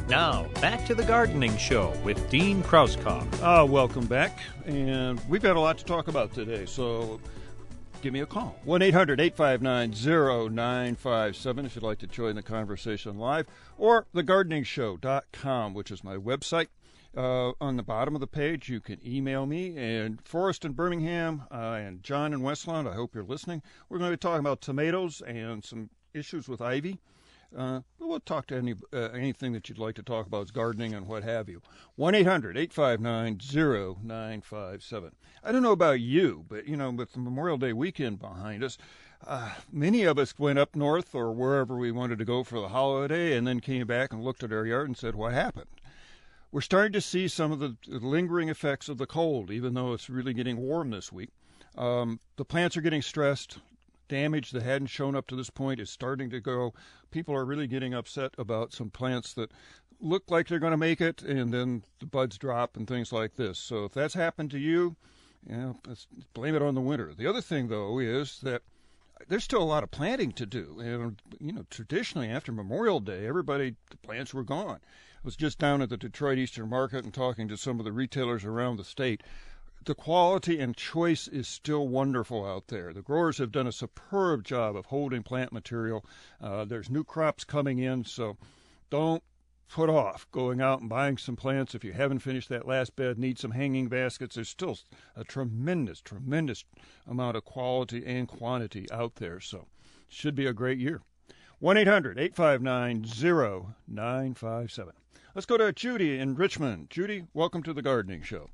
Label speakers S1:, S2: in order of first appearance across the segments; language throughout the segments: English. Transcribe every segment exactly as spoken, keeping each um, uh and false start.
S1: Now, back to the Gardening Show with Dean Krauskopf.
S2: Uh, welcome back, and we've got a lot to talk about today, so give me a call. one eight hundred eight five nine zero nine five seven if you'd like to join the conversation live, or the gardening show dot com, which is my website. Uh, on the bottom of the page, you can email me, and Forrest in Birmingham uh, and John in Westlawn, I hope you're listening. We're going to be talking about tomatoes and some issues with ivy. Uh, we'll talk to any uh, anything that you'd like to talk about, gardening and what have you. one eight hundred eight five nine zero nine five seven. I don't know about you, but, you know, with the Memorial Day weekend behind us, uh, many of us went up north or wherever we wanted to go for the holiday and then came back and looked at our yard and said, what happened? We're starting to see some of the lingering effects of the cold, even though it's really getting warm this week. Um, the plants are getting stressed. Damage that hadn't shown up to this point is starting to go. People are really getting upset about some plants that look like they're going to make it, and then the buds drop and things like this. So if that's happened to you, you know, let's blame it on the winter. The other thing, though, is that there's still a lot of planting to do. And, you know, traditionally after Memorial Day, everybody, the plants were gone. I was just down at the Detroit Eastern Market and talking to some of the retailers around the state. The quality and choice is still wonderful out there. The growers have done a superb job of holding plant material. Uh, there's new crops coming in, so don't put off going out and buying some plants. If you haven't finished that last bed, need some hanging baskets, there's still a tremendous, tremendous amount of quality and quantity out there, so it should be a great year. one eight hundred eight five nine zero nine five seven. Let's go to Judy in Richmond. Judy, welcome to the Gardening Show.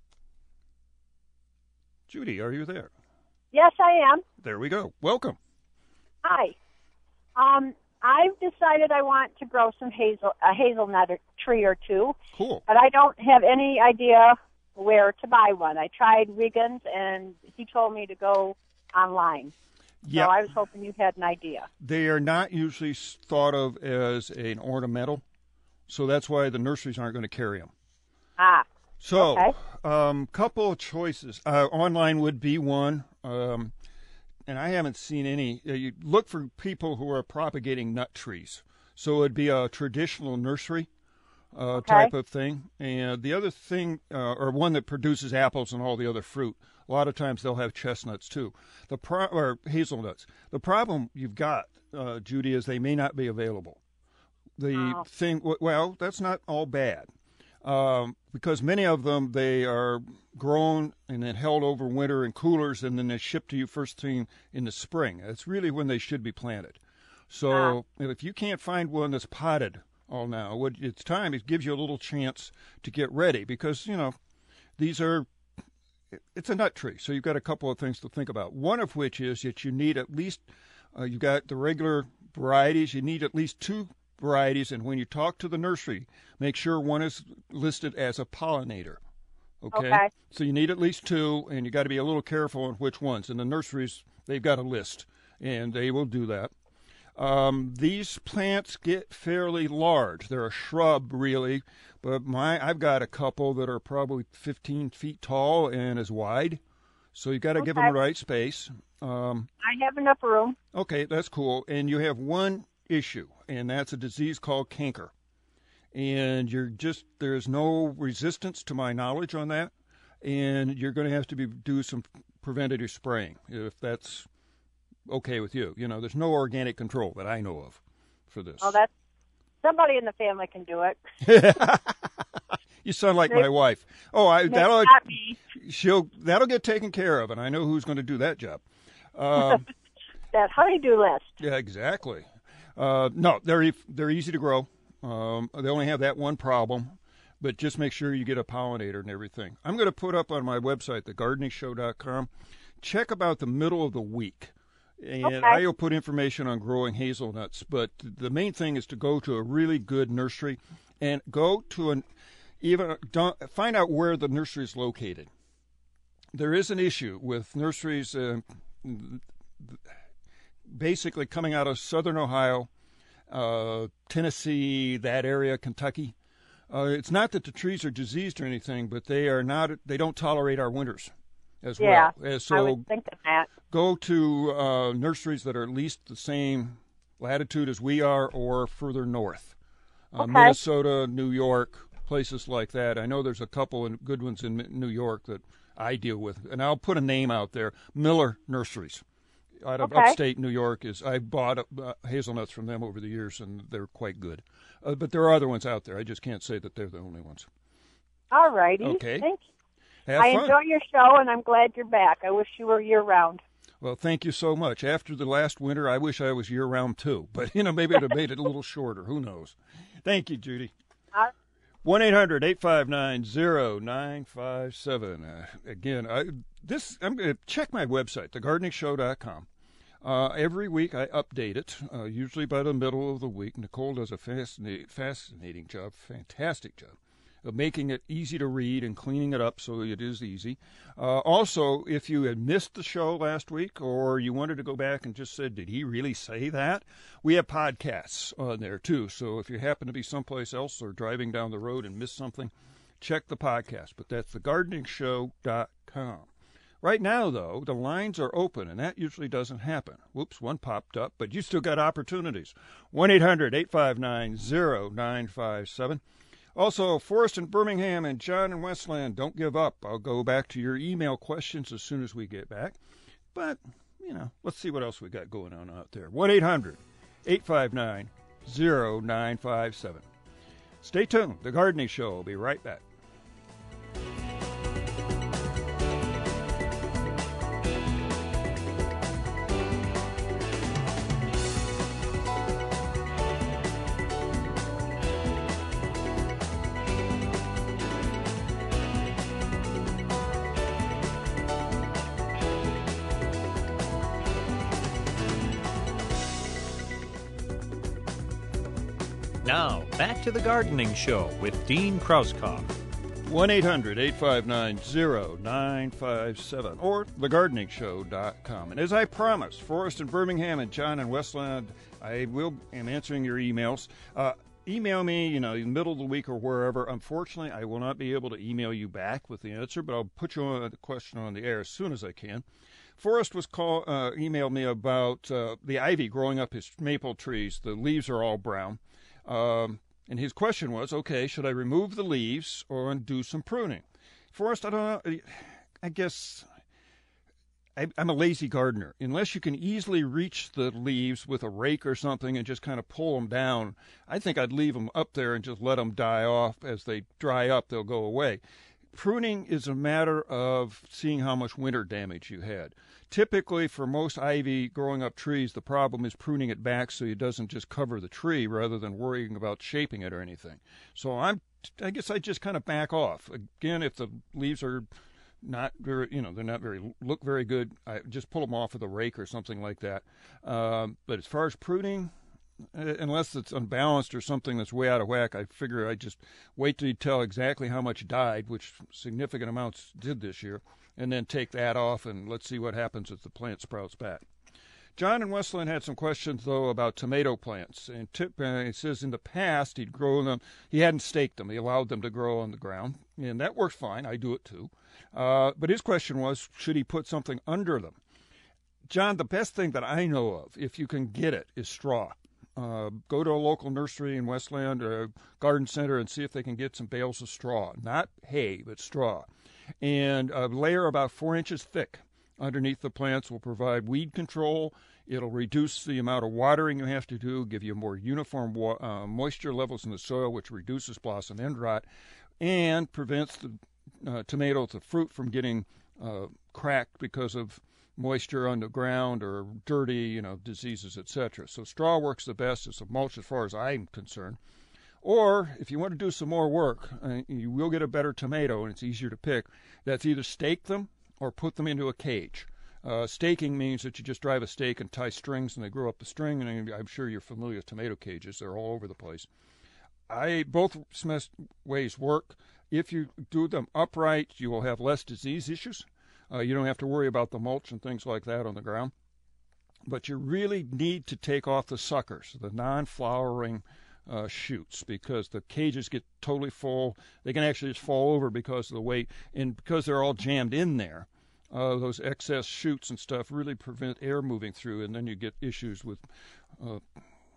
S2: Judy, are you there?
S3: Yes, I am.
S2: There we go. Welcome.
S3: Hi. Um, I've decided I want to grow some hazel, a hazelnut tree or two.
S2: Cool.
S3: But I don't have any idea where to buy one. I tried Wiggins, and he told me to go online.
S2: Yeah.
S3: So I was hoping you had an idea.
S2: They are not usually thought of as an ornamental, so that's why the nurseries aren't going to carry them.
S3: Ah.
S2: So,
S3: okay.
S2: um, couple of choices. Uh, online would be one, um, and I haven't seen any. Uh, you look for people who are propagating nut trees. So it'd be a traditional nursery uh,
S3: okay.
S2: type of thing. And the other thing, uh, or one that produces apples and all the other fruit. A lot of times they'll have chestnuts too, the pro- or hazelnuts. The problem you've got, uh, Judy, is they may not be available. The
S3: oh.
S2: thing, well, that's not all bad. Um, because many of them, they are grown and then held over winter in coolers, and then they ship to you first thing in the spring. That's really when they should be planted. So
S3: ah.
S2: if you can't find one that's potted all now, what it's time, it gives you a little chance to get ready, because, you know, these are, it's a nut tree. So you've got a couple of things to think about. One of which is that you need at least, uh, you've got the regular varieties, you need at least two varieties, and when you talk to the nursery, make sure one is listed as a pollinator. Okay?
S3: Okay.
S2: So you need at least two, and you got to be a little careful on which ones. And the nurseries, they've got a list, and they will do that. Um, these plants get fairly large. They're a shrub, really, but my I've got a couple that are probably fifteen feet tall and as wide. So you got to
S3: okay.
S2: give them the right space. Um,
S3: I have enough room.
S2: Okay, that's cool. And you have one issue, and that's a disease called canker. And you're just, there's no resistance to my knowledge on that, and you're going to have to be do some preventative spraying if that's okay with you. You know, there's no organic control that I know of for this.
S3: Oh, that's, somebody in the family can do it.
S2: You sound like
S3: Maybe,
S2: my wife. Oh, I that'll
S3: not me.
S2: she'll that'll get taken care of, and I know who's going to do that job. Um,
S3: that honey-do list.
S2: Yeah, exactly. Uh, no, they're e- they're easy to grow. Um, they only have that one problem, but just make sure you get a pollinator and everything. I'm going to put up on my website, the gardening show dot com, check about the middle of the week, and
S3: okay.
S2: I will put information on growing hazelnuts. But the main thing is to go to a really good nursery, and go to an even don't, find out where the nursery is located. There is an issue with nurseries. Uh, basically coming out of southern Ohio, uh, Tennessee, that area, Kentucky. Uh, it's not that the trees are diseased or anything, but they are not. They don't tolerate our winters as
S3: yeah,
S2: well. Uh, so
S3: I would think of that.
S2: Go to uh, nurseries that are at least the same latitude as we are, or further north. uh,
S3: Okay.
S2: Minnesota, New York, places like that. I know there's a couple of good ones in New York that I deal with, and I'll put a name out there, Miller Nurseries. Out of
S3: Okay.
S2: upstate New York. Is I bought uh, hazelnuts from them over the years, and they're quite good. Uh, but there are other ones out there. I just can't say that they're the only ones.
S3: All righty.
S2: Okay.
S3: Thank you.
S2: Have
S3: I
S2: fun.
S3: enjoy your show, and I'm glad you're back. I wish you were year-round.
S2: Well, thank you so much. After the last winter, I wish I was year-round too. But, you know, maybe it would have made it a little shorter. Who knows? Thank you, Judy.
S3: Uh,
S2: one eight hundred eight five nine zero nine five seven. Uh, again, I, this I'm going to check my website, the gardening show dot com. Uh, every week I update it, uh, usually by the middle of the week. Nicole does a fascinating, fascinating job, fantastic job, of making it easy to read and cleaning it up so it is easy. Uh, also, if you had missed the show last week or you wanted to go back and just said, did he really say that? We have podcasts on there too. So if you happen to be someplace else or driving down the road and miss something, check the podcast. But that's the gardening show dot com. Right now, though, the lines are open, and that usually doesn't happen. Whoops, one popped up, but you still got opportunities. one eight hundred eight five nine zero nine five seven. Also, Forrest in Birmingham and John in Westland, don't give up. I'll go back to your email questions as soon as we get back. But, you know, let's see what else we got going on out there. one eight hundred eight five nine zero nine five seven. Stay tuned. The Gardening Show will be right back.
S1: Now, back to the Gardening Show with Dean Krauskopf.
S2: one eight hundred eight five nine zero nine five seven or the gardening show dot com. And as I promised, Forrest in Birmingham and John in Westland, I will am answering your emails. Uh, email me, you know, in the middle of the week or wherever. Unfortunately, I will not be able to email you back with the answer, but I'll put you on the question on the air as soon as I can. Forrest was call, uh, emailed me about uh, the ivy growing up his maple trees. The leaves are all brown. Um, and his question was, okay, should I remove the leaves or do some pruning? Forrest, I don't know. I guess I, I'm a lazy gardener. Unless you can easily reach the leaves with a rake or something and just kind of pull them down, I think I'd leave them up there and just let them die off. As they dry up, they'll go away. Pruning is a matter of seeing how much winter damage you had. Typically, for most ivy growing up trees, the problem is pruning it back so it doesn't just cover the tree rather than worrying about shaping it or anything. So I'm, I guess I just kind of back off. Again, if the leaves are not very, you know, they're not very, look very good, I just pull them off with a rake or something like that. Um, but as far as pruning, unless it's unbalanced or something that's way out of whack, I figure I just wait till you tell exactly how much died, which significant amounts did this year, and then take that off, and let's see what happens if the plant sprouts back. John in Westland had some questions, though, about tomato plants. And tip, uh, he says in the past he'd grow them, he hadn't staked them, he allowed them to grow on the ground, and that works fine. I do it too. Uh, but his question was, should he put something under them? John, the best thing that I know of, if you can get it, is straw. Uh, go to a local nursery in Westland or a garden center and see if they can get some bales of straw. Not hay, but straw. And a layer about four inches thick underneath the plants will provide weed control. It'll reduce the amount of watering you have to do, give you more uniform wa- uh, moisture levels in the soil, which reduces blossom end rot, and prevents the uh, tomato, the fruit, from getting uh, cracked because of moisture on the ground or dirty, you know, diseases, et cetera. So straw works the best as a mulch as far as I'm concerned. Or if you want to do some more work, uh, you will get a better tomato and it's easier to pick. That's either stake them or put them into a cage. Uh, staking means that you just drive a stake and tie strings and they grow up the string, and I'm sure you're familiar with tomato cages. They're all over the place. I both ways work. If you do them upright, you will have less disease issues. Uh, you don't have to worry about the mulch and things like that on the ground. But you really need to take off the suckers, the non-flowering uh, shoots, because the cages get totally full. They can actually just fall over because of the weight. And because they're all jammed in there, uh, those excess shoots and stuff really prevent air moving through, and then you get issues with uh,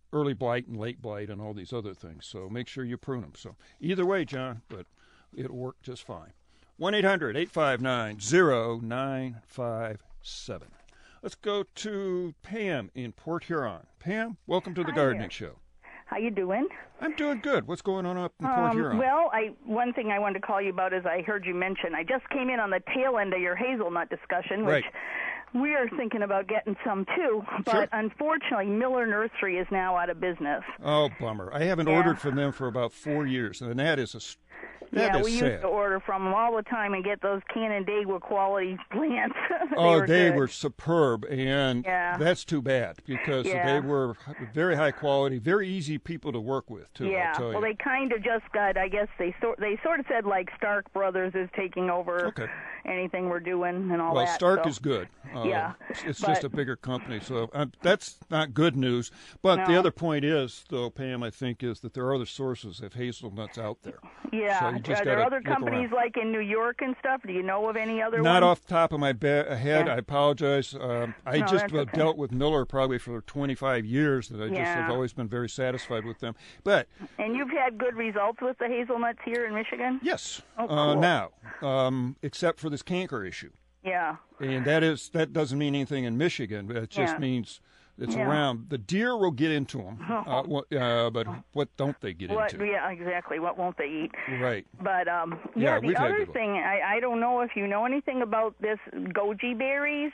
S2: early blight and late blight and all these other things. So make sure you prune them. So either way, John, but it'll work just fine. one eight hundred eight five nine zero nine five seven. Let's go to Pam in Port Huron. Pam, welcome to the
S4: Hi
S2: Gardening
S4: there.
S2: Show.
S4: How you doing?
S2: I'm doing good. What's going on up in Port
S4: Um,
S2: Huron?
S4: well, I one thing I wanted to call you about is I heard you mention, I just came in on the tail end of your hazelnut discussion, which
S2: Right.
S4: we are thinking about getting some too, but
S2: Sure.
S4: unfortunately Miller Nursery is now out of business.
S2: Oh, bummer. I haven't
S4: Yeah.
S2: ordered from them for about four years, and that is a s- that
S4: yeah,
S2: is
S4: we
S2: sad.
S4: used to order from them all the time and get those Canandaigua quality plants. they
S2: Oh,
S4: were
S2: they
S4: good.
S2: were superb, and
S4: Yeah.
S2: that's too bad because
S4: Yeah.
S2: they were very high quality, very easy people to work with, too,
S4: Yeah,
S2: I'll tell
S4: well,
S2: you.
S4: they kind of just got, I guess they sort they sort of said like Stark Brothers is taking over
S2: Okay.
S4: anything we're doing and all
S2: Well,
S4: that.
S2: Stark
S4: so.
S2: is good. Uh,
S4: Yeah,
S2: It's, it's
S4: but-
S2: just a bigger company, so uh, that's not good news. But the
S4: No.
S2: other point is, though, Pam, I think, is that there are other sources of hazelnuts out there.
S4: Yeah,
S2: So you just
S4: are there
S2: gotta
S4: other
S2: look
S4: companies
S2: around.
S4: like in New York and stuff? Do you know of any other
S2: Not
S4: ones?
S2: off the top of my be- head.
S4: Yeah.
S2: I apologize. Um, I
S4: No,
S2: just
S4: that's
S2: uh,
S4: okay.
S2: dealt with Miller probably for twenty-five years, and I just
S4: Yeah.
S2: have always been very satisfied with them. But
S4: And you've had good results with the hazelnuts here in Michigan?
S2: yes,
S4: Oh,
S2: uh,
S4: cool.
S2: now, um, except for this canker issue,
S4: Yeah.
S2: and that is that doesn't mean anything in Michigan. But it just
S4: Yeah.
S2: means it's
S4: Yeah.
S2: around. The deer will get into them, uh, what, uh, but what don't they get
S4: What?
S2: into?
S4: Yeah, exactly. What won't they eat?
S2: Right.
S4: But um,
S2: Yeah,
S4: yeah,
S2: we've
S4: the
S2: had
S4: other
S2: good luck.
S4: thing, I, I don't know if you know anything about this goji berries.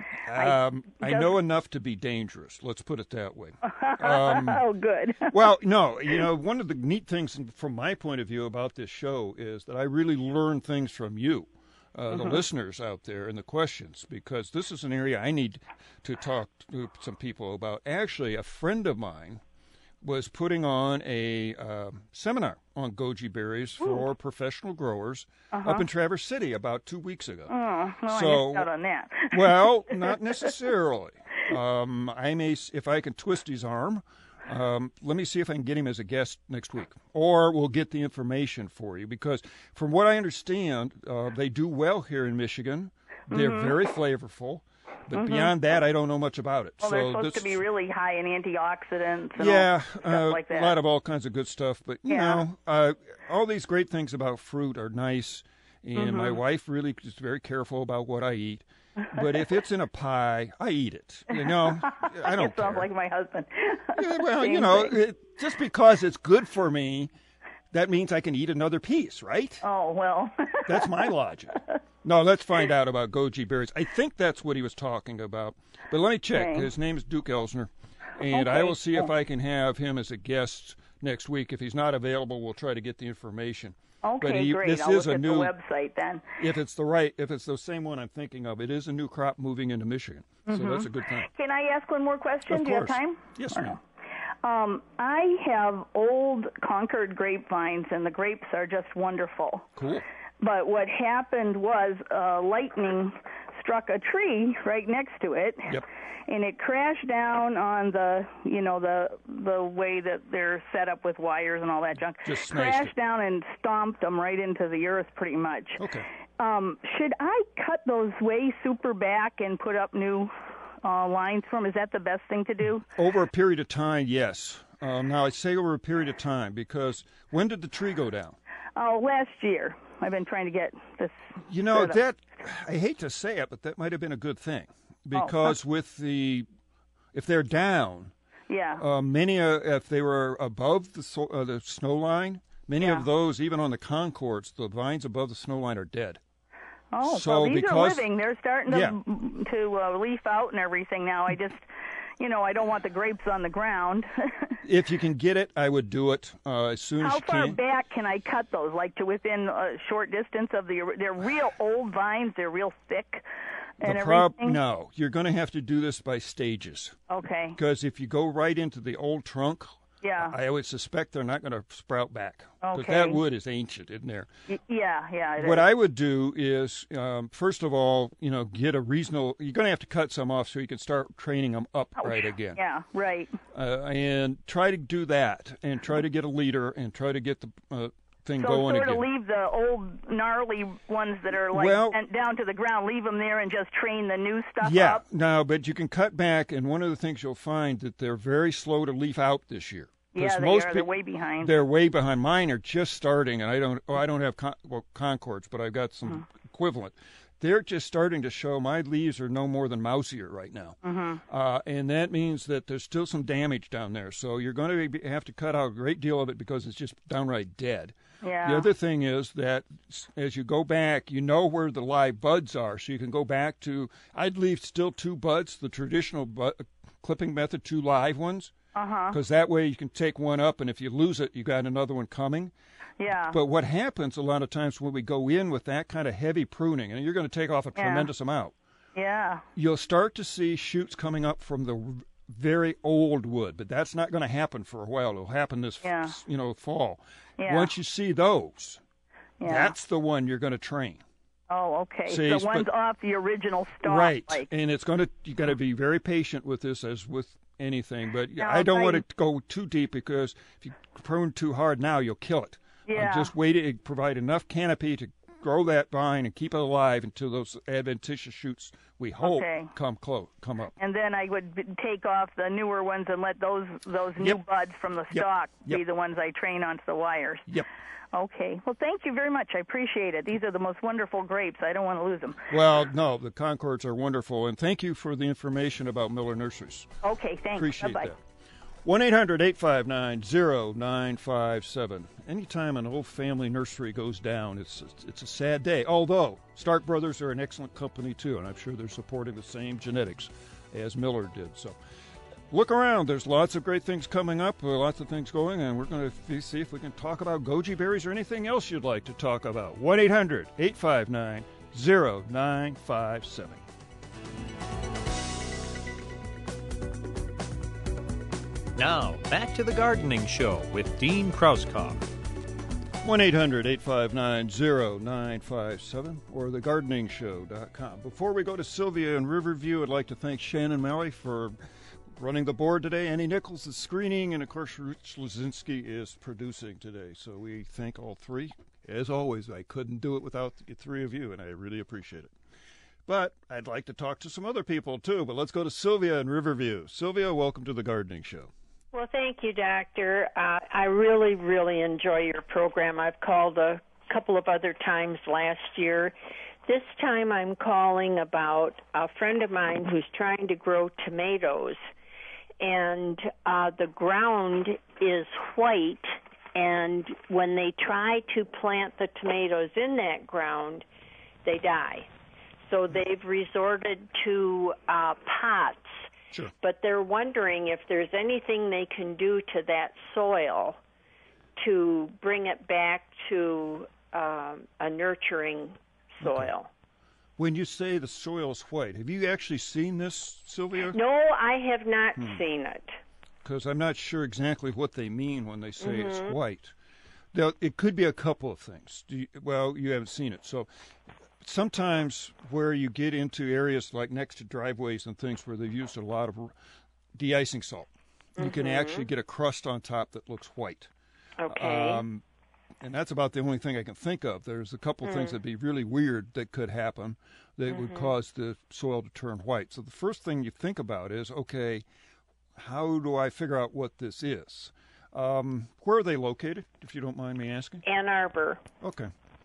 S2: Um, I
S4: just-
S2: know enough to be dangerous. Let's put it that way. Um,
S4: oh, good.
S2: Well, no, you know, one of the neat things from my point of view about this show is that I really learn things from you, uh, the listeners out there, and the questions, because this is an area I need to talk to some people about. Actually, a friend of mine was putting on a uh, seminar on goji berries for professional growers up in Traverse City about two weeks ago.
S4: Oh, well,
S2: So-
S4: I missed out on that.
S2: Well, not necessarily. Um, I may, s- if I can twist his arm, um, let me see if I can get him as a guest next week, or we'll get the information for you. Because from what I understand, uh, they do well here in Michigan. They're
S4: Mm-hmm.
S2: very flavorful, but beyond that, I don't know much about it.
S4: Well,
S2: so
S4: they're supposed
S2: this,
S4: to be really high in antioxidants and
S2: yeah,
S4: all stuff
S2: uh,
S4: like that.
S2: a lot of all kinds of good stuff. But you
S4: Yeah.
S2: know, uh, all these great things about fruit are nice, and
S4: Mm-hmm.
S2: my wife really is very careful about what I eat. But if it's in a pie, I eat it. You know, I don't
S4: It sounds
S2: care.
S4: like my husband.
S2: Yeah, well, you
S4: Same
S2: know,
S4: thing.
S2: it, just because it's good for me, that means I can eat another piece, right?
S4: Oh, well.
S2: That's my logic. No, let's find out about goji berries. I think that's what he was talking about. But let me check.
S4: Okay.
S2: His name is Duke Elsner, and I
S4: Okay.
S2: will see if I can have him as a guest next week. If he's not available, we'll try to get the information. But
S4: Okay,
S2: he-
S4: great.
S2: this
S4: I'll
S2: is
S4: look
S2: a
S4: at
S2: new-
S4: the website then.
S2: If it's the right, if it's the same one I'm thinking of, it is a new crop moving into Michigan, so that's a good thing.
S4: Can I ask one more question?
S2: Of
S4: Do you have
S2: course.
S4: time?
S2: Yes, ma'am.
S4: Um, I have old Concord grapevines, and the grapes are just wonderful.
S2: Cool.
S4: But what happened was uh, lightning struck a tree right next to it,
S2: Yep.
S4: and it crashed down on the, you know, the the way that they're set up with wires and all that junk.
S2: Just smashed
S4: crashed
S2: it.
S4: down and stomped them right into the earth, pretty much.
S2: Okay.
S4: Um, should I cut those way super back and put up new uh, lines for them? Is that the best thing to do?
S2: Over a period of time, yes. Um, now, I say over a period of time because when did the tree go down?
S4: Oh, last year. I've been trying to get this.
S2: You know,
S4: set up.
S2: that, I hate to say it, but that might have been a good thing because with the, if they're down,
S4: Yeah.
S2: uh, many, uh, if they were above the, so, uh, the snow line, many
S4: Yeah.
S2: of those, even on the Concords, the vines above the snow line are dead.
S4: oh,
S2: so
S4: well, these
S2: because-
S4: are living. They're starting to
S2: Yeah.
S4: to uh, leaf out and everything now. I just, you know, I don't want the grapes on the ground.
S2: If you can get it, I would do it uh, as soon as
S4: How
S2: you
S4: far
S2: can.
S4: back can I cut those? Like to within a short distance of the? They're real old vines. They're real thick, and
S2: The prob-
S4: everything.
S2: no, you're going to have to do this by stages
S4: Okay.
S2: because if you go right into the old trunk,
S4: Yeah.
S2: I would suspect they're not going to sprout back because
S4: Okay.
S2: that wood is ancient, isn't there?
S4: Y- yeah. Yeah. it
S2: What
S4: is.
S2: I would do is, um, first of all, you know, get a reasonable. You're going to have to cut some off so you can start training them up right again,
S4: Yeah. Right.
S2: uh, and try to do that, and try to get a leader, and try to get the uh, thing
S4: so
S2: going
S4: sort
S2: again.
S4: of leave the old gnarly ones that are like
S2: Well,
S4: bent down to the ground, leave them there and just train the new stuff
S2: yeah,
S4: up?
S2: no, but you can cut back, and one of the things you'll find that they're very slow to leaf out this year.
S4: Yeah, they
S2: most
S4: are.
S2: Pe-
S4: They're way behind.
S2: They're way behind. Mine are just starting, and I don't. Oh, I don't have con- well, Concords, but I've got some
S4: Mm-hmm.
S2: equivalent. They're just starting to show. My leaves are no more than mousier right now,
S4: Mm-hmm.
S2: uh, and that means that there's still some damage down there. So you're going to have to cut out a great deal of it because it's just downright dead.
S4: Yeah.
S2: The other thing is that as you go back, you know where the live buds are, so you can go back to. I'd leave still two buds, the traditional bu- clipping method, two live ones.
S4: Uh-huh.
S2: Because that way you can take one up, and if you lose it, you got another one coming.
S4: Yeah.
S2: But what happens a lot of times when we go in with that kind of heavy pruning, and you're going to take off a
S4: Yeah.
S2: tremendous amount,
S4: Yeah.
S2: you'll start to see shoots coming up from the very old wood. But that's not going to happen for a while. It'll happen this,
S4: Yeah.
S2: you know, fall.
S4: Yeah.
S2: Once you see those,
S4: Yeah.
S2: that's the one you're going to train.
S4: Oh, okay.
S2: See,
S4: the
S2: but-
S4: one's off the original stalk.
S2: Right,
S4: Like,
S2: and it's going to you got to be very patient with this, as with anything. But
S4: Now,
S2: I don't
S4: I-
S2: want to go too deep because if you prune too hard now, you'll kill it. Uh,
S4: Yeah.
S2: just wait to provide enough canopy to grow that vine and keep it alive until those adventitious shoots, we hope,
S4: Okay.
S2: come close, come up.
S4: and then I would b- take off the newer ones and let those those new
S2: Yep.
S4: buds from the
S2: Yep.
S4: stalk be
S2: Yep.
S4: the ones I train onto the wires.
S2: Yep.
S4: Okay. Well, thank you very much. I appreciate it. These are the most wonderful grapes. I don't want to lose them.
S2: Well, no, the Concords are wonderful, and thank you for the information about Miller Nurseries.
S4: Okay. Thanks.
S2: Appreciate
S4: Bye-bye.
S2: that. one eight hundred eight five nine zero nine five seven. Anytime an old family nursery goes down, it's it's a sad day. Although Stark Brothers are an excellent company too, and I'm sure they're supporting the same genetics as Miller did. So look around. There's lots of great things coming up, uh, lots of things going, and we're going to see if we can talk about goji berries or anything else you'd like to talk about. one eight hundred eight five nine zero nine five seven.
S1: Now, back to the Gardening Show with Dean Krauskopf.
S2: one eight hundred eight five nine zero nine five seven or the gardening show dot com. Before we go to Sylvia in Riverview, I'd like to thank Shannon Malley for running the board today. Annie Nichols is screening, and of course, Rich Lazinski is producing today. So we thank all three. As always, I couldn't do it without the three of you, and I really appreciate it. But I'd like to talk to some other people, too. But let's go to Sylvia in Riverview. Sylvia, welcome to the Gardening Show.
S5: Well, thank you, Doctor. Uh, I really, really enjoy your program. I've called a couple of other times last year. This time I'm calling about a friend of mine who's trying to grow tomatoes, and uh, the ground is white, and when they try to plant the tomatoes in that ground, they die. So they've resorted to uh, pots.
S2: Sure.
S5: But they're wondering if there's anything they can do to that soil to bring it back to um, a nurturing soil.
S2: Okay. When you say the soil is white, have you actually seen this, Sylvia?
S5: No, I have not
S2: Hmm.
S5: seen it.
S2: Because I'm not sure exactly what they mean when they say
S5: Mm-hmm.
S2: it's white. Now, it could be a couple of things. Do you, well, you haven't seen it. So sometimes where you get into areas like next to driveways and things where they've used a lot of de-icing salt, you
S5: Mm-hmm.
S2: can actually get a crust on top that looks white.
S5: Okay.
S2: Um, and that's about the only thing I can think of. There's a couple of
S5: Hmm.
S2: things that'd be really weird that could happen that would
S5: Mm-hmm.
S2: cause the soil to turn white. So the first thing you think about is, okay, how do I figure out what this is? Um, where are they located, if you don't mind me asking?
S5: Ann Arbor.
S2: Okay.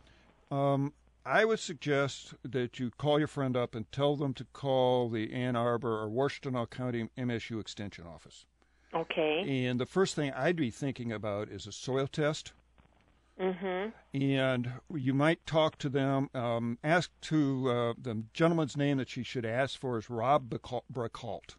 S2: Um, I would suggest that you call your friend up and tell them to call the Ann Arbor or Washtenaw County M S U Extension Office.
S5: Okay.
S2: And the first thing I'd be thinking about is a soil test.
S5: Mm-hmm.
S2: And you might talk to them. Um, ask to uh, the gentleman's name that you should ask for is Rob Bricault.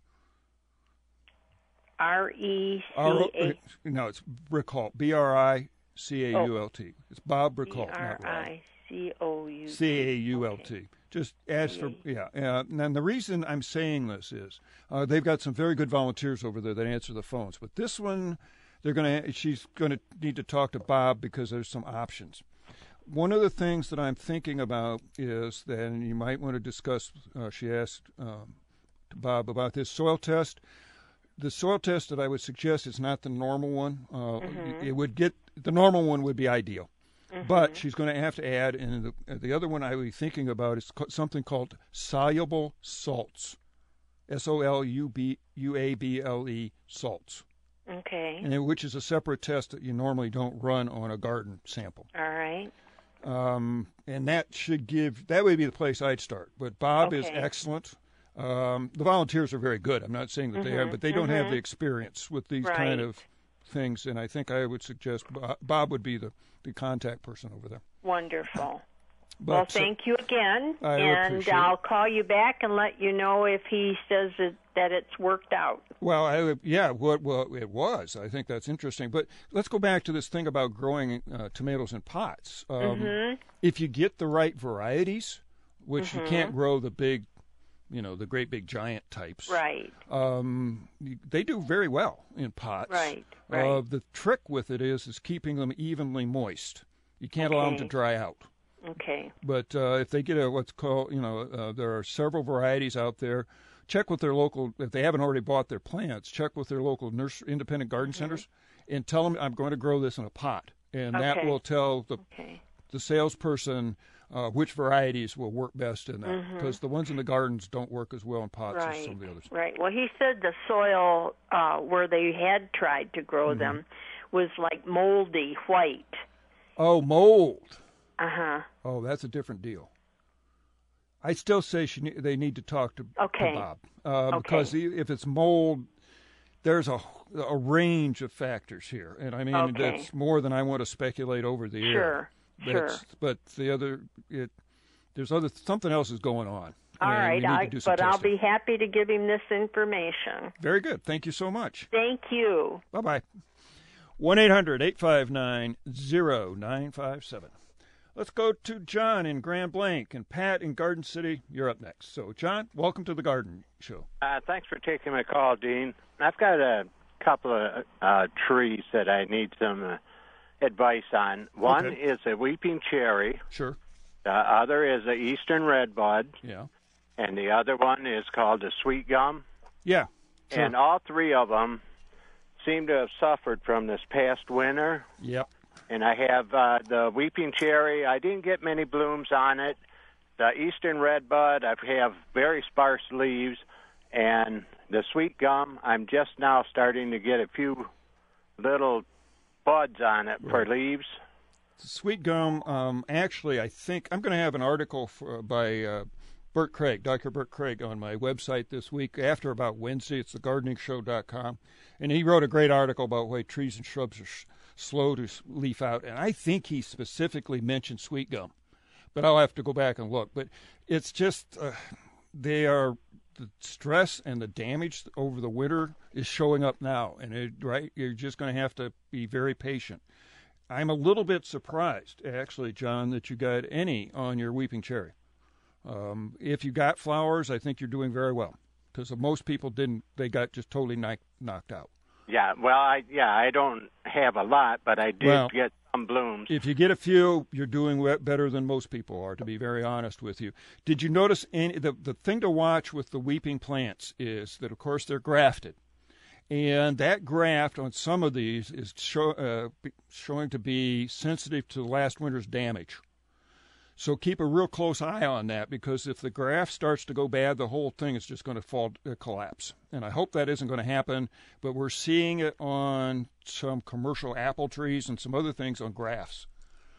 S5: R E C
S2: R-
S5: A.
S2: No, it's Bricault. B R I C A U L T. It's Bob
S5: B
S2: Bricault,
S5: R
S2: not Rob.
S5: I C O U T.
S2: C A U L T.
S5: Okay.
S2: Just ask for, yeah. Uh, and the reason I'm saying this is uh, they've got some very good volunteers over there that answer the phones. But this one, they're going to, she's going to need to talk to Bob because there's some options. One of the things that I'm thinking about is that, and you might want to discuss, uh, she asked um, to Bob about this soil test. The soil test that I would suggest is not the normal one. Uh,
S5: Mm-hmm.
S2: It would get, the normal one would be ideal.
S5: Mm-hmm.
S2: But she's going to have to add, and the, the other one I was thinking about is something called soluble salts, S O L U B U A B L E salts.
S5: Okay.
S2: And which is a separate test that you normally don't run on a garden sample.
S5: All right.
S2: Um, and that should give, that would be the place I'd start. But Bob
S5: okay.
S2: is excellent. Um, the volunteers are very good. I'm not saying that
S5: mm-hmm.
S2: they are, but they don't
S5: mm-hmm.
S2: have the experience with these
S5: right.
S2: kind of things. And I think I would suggest Bob would be the, the contact person over there.
S5: Wonderful.
S2: But,
S5: well, thank you again,
S2: I
S5: and I'll call you back and let you know if he says that, that it's worked out.
S2: Well, I, yeah, what, well, it was. I think that's interesting. But let's go back to this thing about growing uh, tomatoes in pots. Um,
S5: mm-hmm.
S2: If you get the right varieties, which
S5: mm-hmm.
S2: you can't grow the big, you know, the great big giant types.
S5: Right.
S2: Um, they do very well in pots.
S5: Right. Right.
S2: Uh, the trick with it is is keeping them evenly moist. You can't
S5: okay.
S2: allow them to dry out.
S5: Okay.
S2: But uh, if they get a what's called, you know, uh, there are several varieties out there. Check with their local, if they haven't already bought their plants, check with their local nurse, independent garden mm-hmm. centers and tell them I'm going to grow this in a pot. And
S5: okay.
S2: that will tell the
S5: okay.
S2: the salesperson uh, which varieties will work best in that. Because mm-hmm. the ones in the gardens don't work as well in pots
S5: right.
S2: as some of the others.
S5: Right. Well, he said the soil uh, where they had tried to grow mm-hmm. them was like moldy white.
S2: Oh, mold.
S5: Uh-huh.
S2: Oh, that's a different deal. I still say she, they need to talk to,
S5: okay.
S2: to Bob. Uh,
S5: okay.
S2: Because if it's mold, there's a, a range of factors here. And I mean,
S5: okay.
S2: that's more than I want to speculate over the
S5: sure.
S2: air.
S5: Sure,
S2: sure. But the other, it, there's other, something else is going on.
S5: All right, I, but
S2: testing.
S5: I'll be happy to give him this information.
S2: Very good. Thank you so much.
S5: Thank you.
S2: Bye-bye. one eight hundred eight five nine zero nine five seven. Let's go to John in Grand Blanc, and Pat in Garden City. You're up next. So, John, welcome to the Garden Show.
S6: Uh, thanks for taking my call, Dean. I've got a couple of uh, trees that I need some uh, advice on. One
S2: okay.
S6: is a weeping cherry.
S2: Sure.
S6: The other is a eastern redbud.
S2: Yeah.
S6: And the other one is called a sweet gum.
S2: Yeah. Sure.
S6: And all three of them seem to have suffered from this past winter.
S2: Yep.
S6: And I have uh, the weeping cherry. I didn't get many blooms on it. The eastern redbud, I have very sparse leaves. And the sweet gum, I'm just now starting to get a few little buds on it right. for leaves.
S2: Sweet gum, um, actually, I think I'm going to have an article for, by uh, Bert Craig, Doctor Bert Craig, on my website this week after about Wednesday. It's the gardening show dot com. And he wrote a great article about why trees and shrubs are sh- slow to leaf out. And I think he specifically mentioned sweet gum. But I'll have to go back and look. But it's just, uh, they are, the stress and the damage over the winter is showing up now. And it, right, you're just going to have to be very patient. I'm a little bit surprised, actually, John, that you got any on your weeping cherry. Um, if you got flowers, I think you're doing very well, because most people didn't. They got just totally knock, knocked out.
S6: Yeah, well, I yeah, I don't have a lot, but I did
S2: well,
S6: get some blooms.
S2: If you get a few, you're doing better than most people are, to be very honest with you. Did you notice any, the, the thing to watch with the weeping plants is that, of course, they're grafted. And that graft on some of these is show, uh, showing to be sensitive to last winter's damage. So keep a real close eye on that, because if the graft starts to go bad, the whole thing is just going to fall, uh, collapse. And I hope that isn't going to happen, but we're seeing it on some commercial apple trees and some other things on grafts.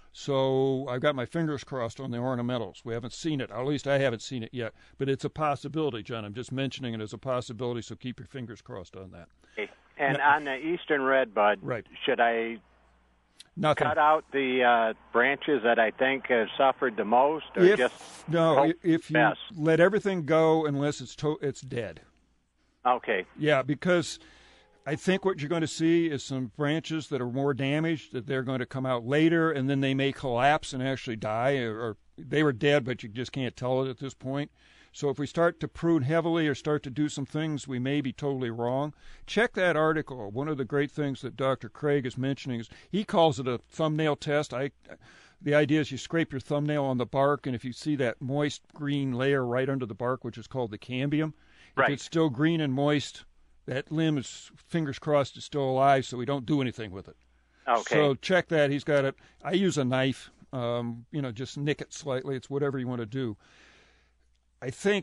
S2: So I've got my fingers crossed on the ornamentals. We haven't seen it. At least I haven't seen it yet. But it's a possibility, John. I'm just mentioning it as a possibility, so keep your fingers crossed on that.
S6: Okay. And
S2: now,
S6: on the eastern redbud,
S2: right.
S6: should I
S2: Nothing.
S6: cut out the uh, branches that I think have suffered the most, or
S2: if,
S6: just
S2: no? If you
S6: best?
S2: let everything go unless it's to, it's dead.
S6: Okay.
S2: Yeah, because I think what you're going to see is some branches that are more damaged, that they're going to come out later, and then they may collapse and actually die, or, or they were dead, but you just can't tell it at this point. So if we start to prune heavily or start to do some things, we may be totally wrong. Check that article. One of the great things that Doctor Craig is mentioning is he calls it a thumbnail test. I, the idea is you scrape your thumbnail on the bark, and if you see that moist green layer right under the bark, which is called the cambium,
S6: right.
S2: if it's still green and moist, that limb is, fingers crossed, is still alive, so we don't do anything with it.
S6: Okay.
S2: So check that. He's got it. I use a knife. Um, you know, just nick it slightly. It's whatever you want to do. I think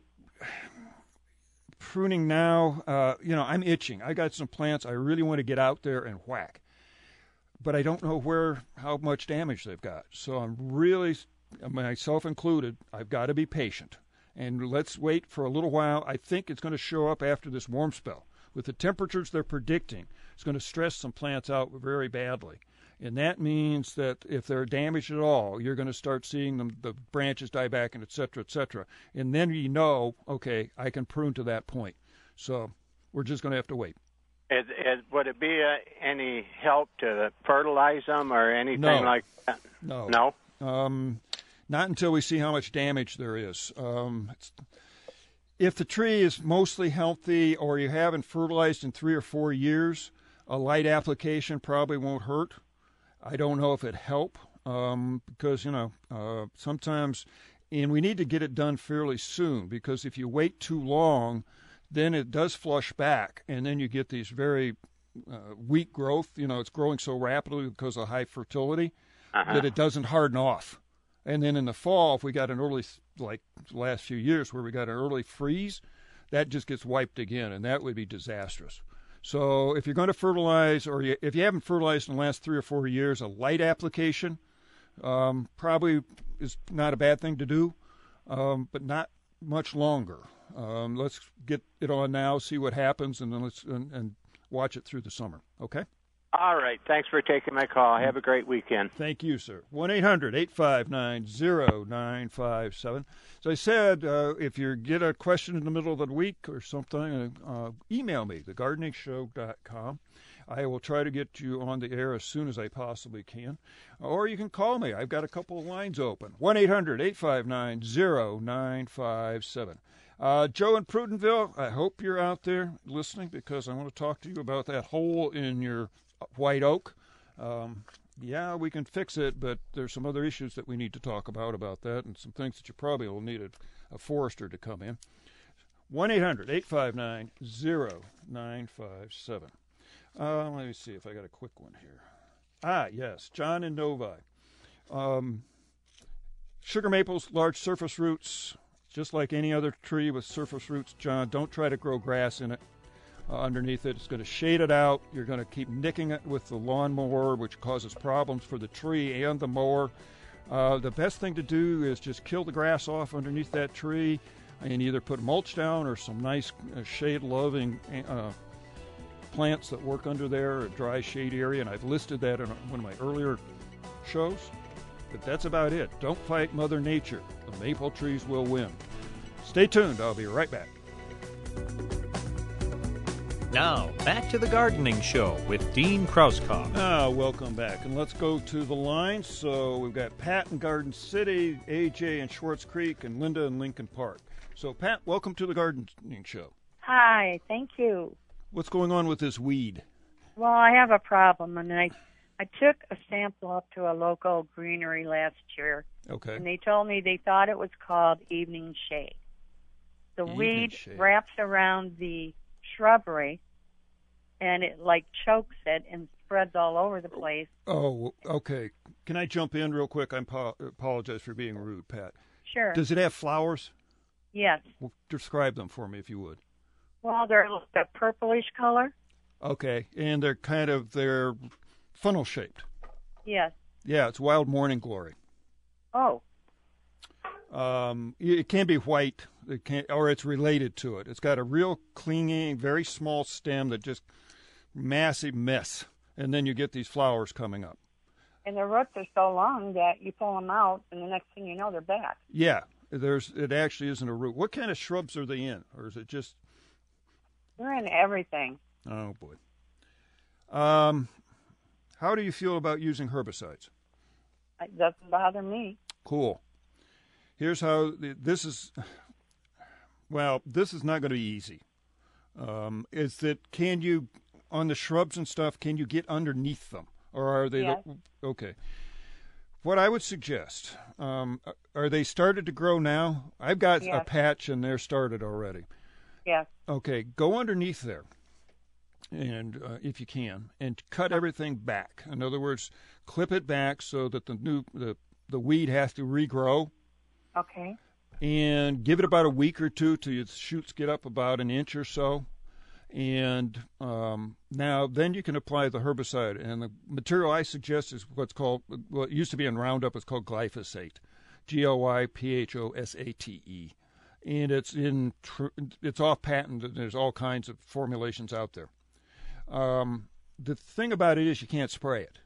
S2: pruning now, uh, you know, I'm itching. I got some plants I really want to get out there and whack. But I don't know where, how much damage they've got. So I'm really, myself included, I've got to be patient. And let's wait for a little while. I think it's going to show up after this warm spell. With the temperatures they're predicting, it's going to stress some plants out very badly. And that means that if they're damaged at all, you're going to start seeing them, the branches die back, and et cetera, et cetera. And then you know, okay, I can prune to that point. So we're just going to have to wait.
S6: Is, is, would it be uh, any help to fertilize them or anything
S2: No.
S6: like that?
S2: No.
S6: No?
S2: Um, not until we see how much damage there is. Um, it's, if the tree is mostly healthy or you haven't fertilized in three or four years, a light application probably won't hurt. I don't know if it'd help um, because, you know, uh, sometimes, and we need to get it done fairly soon because if you wait too long, then it does flush back, and then you get these very uh, weak growth. You know, it's growing so rapidly because of high fertility
S6: Uh-huh.
S2: that it doesn't harden off. And then in the fall, if we got an early, like the last few years where we got an early freeze, that just gets wiped again, and that would be disastrous. So if you're going to fertilize, or you, if you haven't fertilized in the last three or four years, a light application um, probably is not a bad thing to do, um, but not much longer. Um, let's get it on now, see what happens, and then let's and, and watch it through the summer. Okay?
S6: All right. Thanks for taking my call. Have a great weekend.
S2: Thank you, sir. one eight hundred eight five nine zero nine five seven. So I said, uh, if you get a question in the middle of the week or something, uh, email me, the gardening show dot com. I will try to get you on the air as soon as I possibly can. Or you can call me. I've got a couple of lines open. one eight hundred eight five nine zero nine five seven. Uh, Joe in Prudenville, I hope you're out there listening because I want to talk to you about that hole in your white oak. Um, yeah, we can fix it, but there's some other issues that we need to talk about about that and some things that you probably will need a, a forester to come in. one eight hundred eight five nine zero nine five seven. Uh, let me see if I got a quick one here. Ah, yes, John in Novi. Um, sugar maples, large surface roots, just like any other tree with surface roots, John, don't try to grow grass in it. Uh, underneath it. It's going to shade it out. You're going to keep nicking it with the lawnmower, which causes problems for the tree and the mower. Uh, the best thing to do is just kill the grass off underneath that tree and either put mulch down or some nice uh, shade-loving uh, plants that work under there, a dry shade area, and I've listed that in one of my earlier shows. But that's about it. Don't fight Mother Nature. The maple trees will win. Stay tuned. I'll be right back.
S1: Now, back to the Gardening Show with Dean Krauskopf.
S2: Ah, welcome back. And let's go to the lines. So we've got Pat in Garden City, A J in Schwartz Creek, and Linda in Lincoln Park. So, Pat, welcome to the Gardening Show.
S7: Hi, thank you.
S2: What's going on with this weed?
S7: Well, I have a problem, and I I took a sample up to a local greenery last year,
S2: Okay.
S7: and they told me they thought it was called evening shade. The
S2: Evening
S7: weed
S2: shade.
S7: wraps around the shrubbery, and it like chokes it and spreads all over the place.
S2: Oh, okay. Can I jump in real quick? I apo- apologize for being rude, Pat.
S7: Sure.
S2: Does it have flowers?
S7: Yes.
S2: Well, describe them for me, if you would.
S7: Well, they're like a purplish color.
S2: Okay, and they're kind of, they're funnel-shaped.
S7: Yes.
S2: Yeah, it's wild morning glory.
S7: Oh.
S2: Um, it can be white, it can, or it's related to it. It's got a real clinging, very small stem that just massive mess, and then you get these flowers coming up.
S7: And the roots are so long that you pull them out, and the next thing you know, they're back.
S2: Yeah, there's. It actually isn't a root. What kind of shrubs are they in, or is it just?
S7: They're in everything.
S2: Oh boy. Um, how do you feel about using herbicides?
S7: It doesn't bother me.
S2: Cool. Here's how this is. Well, this is not going to be easy. Um, is that can you on the shrubs and stuff? Can you get underneath them, or are they
S7: Yes.
S2: okay? What I would suggest, um, are they started to grow now? I've got
S7: Yes.
S2: a patch and they're started already.
S7: Yes.
S2: Okay, go underneath there and uh, if you can, and cut everything back. In other words, clip it back so that the new the, the weed has to regrow.
S7: Okay.
S2: And give it about a week or two till your shoots get up about an inch or so. And um, now then you can apply the herbicide. And the material I suggest is what's called, what used to be in Roundup, is called glyphosate, G L Y P H O S A T E. And it's in tr- it's off patent, and there's all kinds of formulations out there. Um, the thing about it is you can't spray it.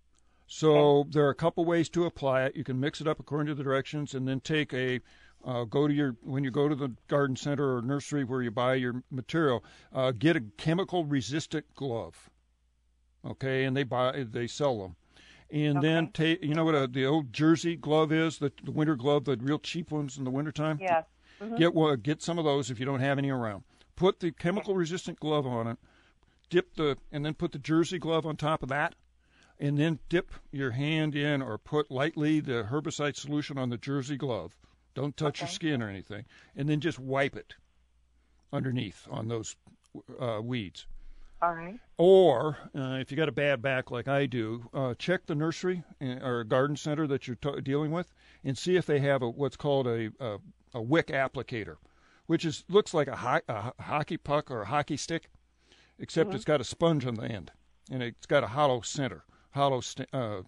S2: So there are a couple ways to apply it. You can mix it up according to the directions, and then take a Uh, go to your when you go to the garden center or nursery where you buy your material. Uh, get a chemical resistant glove, okay, and they buy they sell them. And
S7: Okay.
S2: then take you know what a, the old Jersey glove is, the, the winter glove, the real cheap ones in the wintertime?
S7: Yes. Mm-hmm.
S2: Get well, get some of those if you don't have any around. Put the chemical resistant glove on it. Dip the and then put the Jersey glove on top of that. And then dip your hand in or put lightly the herbicide solution on the Jersey glove. Don't touch
S7: Okay.
S2: your skin or anything. And then just wipe it underneath on those uh, weeds.
S7: All right.
S2: Or uh, if you got a bad back like I do, uh, check the nursery or garden center that you're t- dealing with and see if they have a, what's called a, a, a wick applicator, which is looks like a, ho- a hockey puck or a hockey stick, except
S7: Mm-hmm.
S2: it's got a sponge on the end, and it's got a hollow center, hollow st- uh,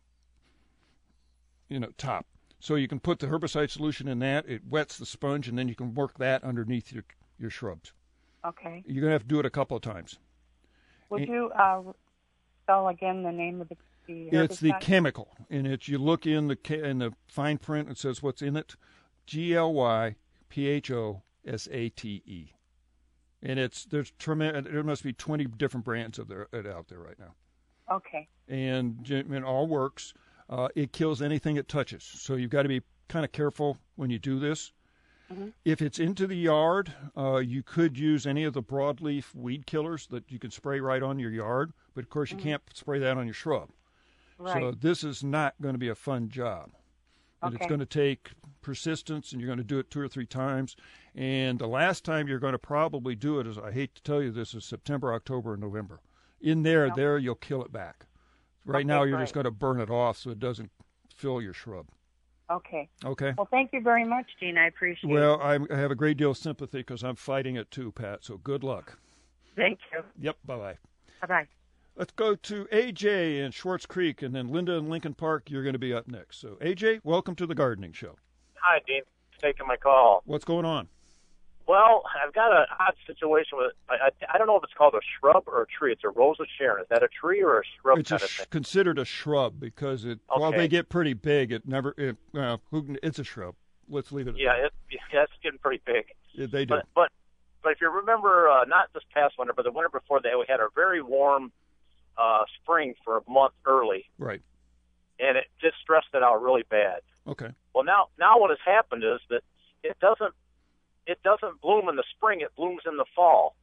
S2: you know, top. So you can put the herbicide solution in that. It wets the sponge, and then you can work that underneath your your shrubs.
S7: Okay.
S2: You're going to have to do it a couple of times.
S7: Would
S2: And-
S7: you uh, spell again the name of the, the herbicide?
S2: It's the chemical, and it's you look in the ca- in the fine print. It says what's in it, G L Y P H O S A T E, and it's there's tremendous. There must be twenty different brands of there, it out there right now,
S7: Okay.
S2: and it all works. Uh, it kills anything it touches, so you've got to be kind of careful when you do this.
S7: Mm-hmm.
S2: If it's into the yard, uh, you could use any of the broadleaf weed killers that you can spray right on your yard, but of course you
S7: Mm-hmm.
S2: can't spray that on your shrub.
S7: Right.
S2: So this is not going to be a fun job. And it's
S7: Okay.
S2: going to take persistence, and you're going to do it two or three times. And the last time you're going to probably do it is, I hate to tell you this, is September, October, and November. In there,
S7: Yeah.
S2: there, you'll kill it back. Right
S7: Okay,
S2: now, you're
S7: great.
S2: just going to burn it off so it doesn't fill your shrub.
S7: Okay.
S2: Okay?
S7: Well, thank you very much, Dean. I appreciate it.
S2: Well, I I have a great deal of sympathy because I'm fighting it too, Pat. So good luck.
S7: Thank you.
S2: Yep, bye-bye.
S7: Bye-bye.
S2: Let's go to A J in Schwartz Creek, and then Linda in Lincoln Park. You're going to be up next. So, A J, welcome to the Gardening Show.
S8: Hi, Dean. Thanks for taking my call.
S2: What's going on?
S8: Well, I've got an odd situation with I, I, I don't know if it's called a shrub or a tree. It's a Rose of Sharon. Is that a tree or a shrub
S2: It's
S8: kind
S2: a
S8: of
S2: sh-
S8: thing?
S2: considered a shrub because it while
S8: Okay.
S2: they get pretty big, it never. It, uh, who, it's a shrub. Let's leave it. At
S8: Yeah,
S2: that.
S8: it, yeah, it's getting pretty big.
S2: Yeah, they do.
S8: But but but if you remember, uh, not this past winter, but the winter before that, we had a very warm uh, spring for a month early,
S2: Right.
S8: and it just stressed it out really bad.
S2: Okay.
S8: Well, now now what has happened is that it doesn't it doesn't bloom in the spring. It blooms in the fall.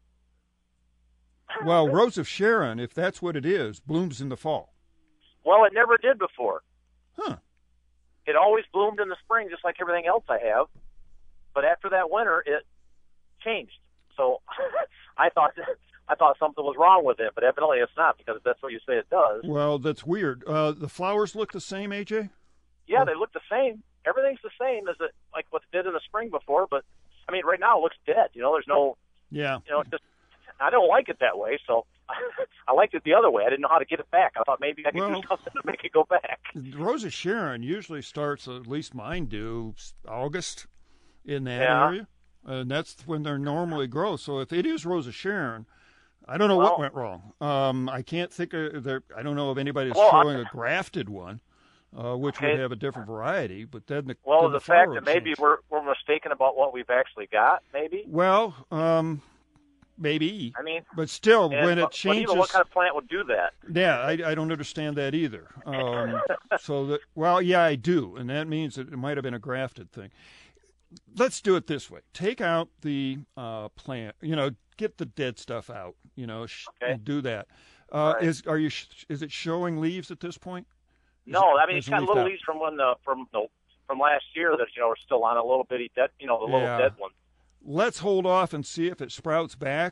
S2: Well, Rose of Sharon, if that's what it is, blooms in the fall.
S8: Well, it never did before.
S2: Huh.
S8: It always bloomed in the spring, just like everything else I have. But after that winter, it changed. So I thought I thought something was wrong with it, but evidently it's not because that's what you say it does.
S2: Well, that's weird. Uh, the flowers look the same, A J?
S8: Yeah, they look the same. Everything's the same as it like what it did in the spring before. But I mean, right now it looks dead. You know, there's no,
S2: Yeah.
S8: you know, it's just I don't like it that way. So I liked it the other way. I didn't know how to get it back. I thought maybe I could
S2: Well-
S8: do something to make it go back.
S2: Rose of Sharon usually starts, at least mine do, August in that
S8: Yeah.
S2: area. And that's when they're normally grow. So if it is Rose of Sharon, I don't know
S8: Well-
S2: what went wrong. Um, I can't think of there. I don't know of anybody that's
S8: Well, I-
S2: showing a grafted one, uh, which
S8: Okay.
S2: would have a different variety. But then the
S8: Well,
S2: then
S8: the,
S2: the
S8: fact
S2: flower
S8: that maybe
S2: changed.
S8: we're we're mistaken about what we've actually got, maybe.
S2: Well, um, maybe.
S8: I mean,
S2: But still,
S8: and,
S2: when it
S8: but,
S2: changes,
S8: but even what kind of plant would do that?
S2: yeah, I, I don't understand that either. Um, so that, well, yeah, I do, and that means that it might have been a grafted thing. Let's do it this way: take out the uh, plant. You know, get the dead stuff out. You know, sh-
S8: Okay.
S2: and do that. Uh,
S8: Right.
S2: Is are you? Sh- is it showing leaves at this point? Is
S8: No,
S2: it-
S8: I mean
S2: is
S8: it's
S2: it
S8: got
S2: leafed
S8: little
S2: out?
S8: leaves from when the from the from last year that you know are still on a little bitty dead, you know, the little
S2: Yeah.
S8: dead one.
S2: Let's hold off and see if it sprouts back.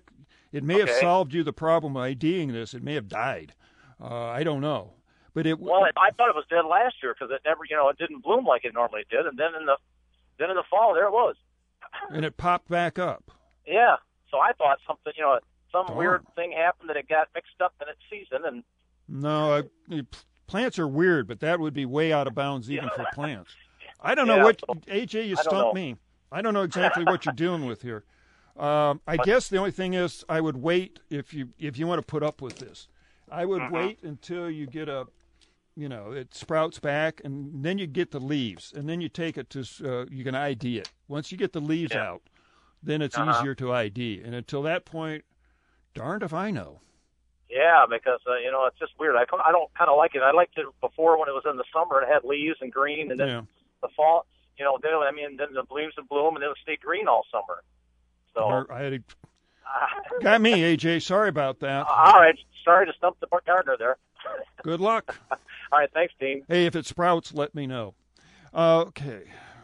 S2: It may have
S8: Okay.
S2: solved you the problem of IDing this. It may have died. Uh, I don't know. But it
S8: Well, I thought it was dead last year because it never, you know, it didn't bloom like it normally did, and then in the then in the fall there it was.
S2: and it popped back up.
S8: Yeah. So I thought something, you know, some
S2: Darn.
S8: weird thing happened that it got mixed up in its season, and
S2: No, I, plants are weird, but that would be way out of bounds even for plants. I don't know
S8: Yeah,
S2: what
S8: so-
S2: A J. You
S8: I don't
S2: stumped
S8: know.
S2: me. I don't know exactly what you're dealing with here. Um, I guess the only thing is, I would wait if you if you want to put up with this. I would
S8: Mhm.
S2: wait until you get a, you know, it sprouts back, and then you get the leaves, and then you take it to uh, you can I D it. Once you get the leaves
S8: Yeah.
S2: out, then it's
S8: Uh-huh.
S2: easier to I D. And until that point, darned if I know.
S8: yeah, because uh, you know it's just weird. I co- I don't kind of like it. I liked it before when it was in the summer and it had leaves and green, and then
S2: Yeah.
S8: the fall, you know, then I mean then the leaves would bloom and it would stay green all summer. So
S2: Or I had got me, A J. Sorry about that.
S8: all right, sorry to stump the gardener there.
S2: Good luck.
S8: All right, thanks, Dean.
S2: Hey, if it sprouts, let me know. Uh, okay.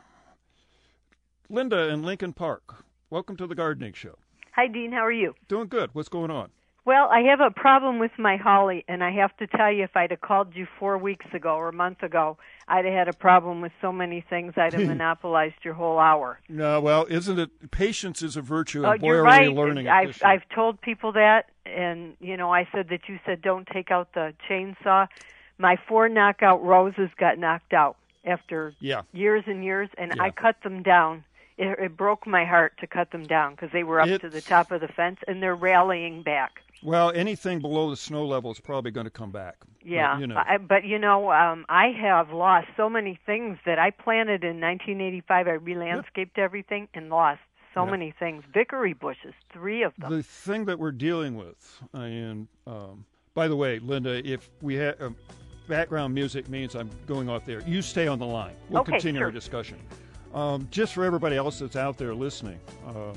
S2: Linda in Lincoln Park, welcome to the Gardening Show.
S9: Hi, Dean. How are you?
S2: Doing good. What's going on?
S9: Well, I have a problem with my holly, and I have to tell you, if I'd have called you four weeks ago or a month ago, I'd have had a problem with so many things I'd have monopolized your whole hour.
S2: No, well, isn't it? Patience is a virtue, and
S9: Oh,
S2: boy,
S9: you're
S2: are
S9: right.
S2: we learning it
S9: I've
S2: this year.
S9: I've told people that, and you know, I said that you said don't take out the chainsaw. My four knockout roses got knocked out after
S2: Yeah.
S9: years and years, and
S2: Yeah.
S9: I cut them down. It, it broke my heart to cut them down because they were up
S2: It-
S9: to the top of the fence, and they're rallying back.
S2: Well, anything below the snow level is probably going to come back.
S9: Yeah,
S2: But, you know.
S9: I, but you know, um, I have lost so many things that I planted in nineteen eighty-five. I re-landscaped everything and lost so
S2: Yeah.
S9: many things. Vickery bushes, three of them.
S2: The thing that we're dealing with, and um, by the way, Linda, if we have um, background music means I'm going off there. You stay on the line. We'll
S9: Okay,
S2: continue
S9: sure.
S2: our discussion. Um, just for everybody else that's out there listening, um,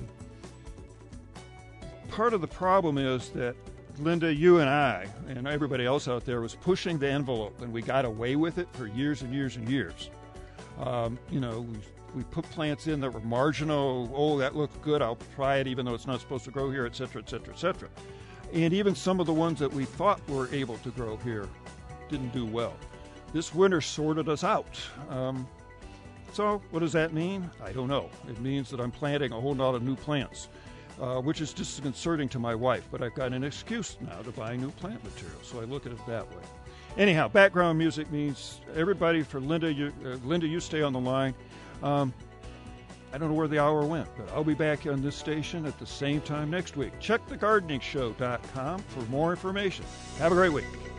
S2: part of the problem is that Linda, you and I, and everybody else out there was pushing the envelope, and we got away with it for years and years and years. Um, you know, we, we put plants in that were marginal. Oh, that looks good. I'll try it, even though it's not supposed to grow here, et cetera, et cetera, et cetera. And even some of the ones that we thought were able to grow here didn't do well. This winter sorted us out. Um, so what does that mean? I don't know. It means that I'm planting a whole lot of new plants, uh, which is disconcerting to my wife, but I've got an excuse now to buy new plant material, so I look at it that way. Anyhow, background music means everybody for Linda, you, uh, Linda, you stay on the line. Um, I don't know where the hour went, but I'll be back on this station at the same time next week. Check the gardening show dot com for more information. Have a great week.